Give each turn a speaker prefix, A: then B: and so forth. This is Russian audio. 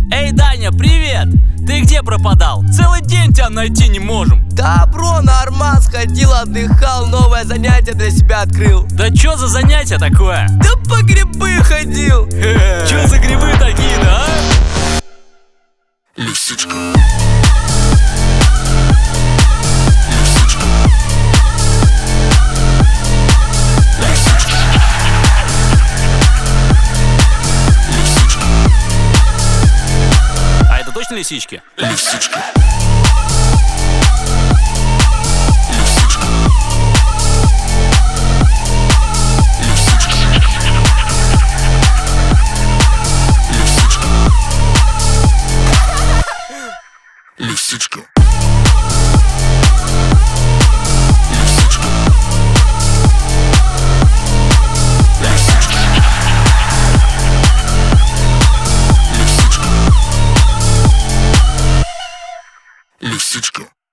A: Эй, Даня, привет! Ты где пропадал? Целый день тебя найти не можем.
B: Да, бро, на Арман сходил, отдыхал, новое занятие для себя открыл.
A: Да чё за занятие такое?
B: Да по грибы ходил.
A: Чё за грибы такие-то, а?
C: Лисичка.
A: А это точно лисички?
C: Лисичка. Лисичка. Лисичка.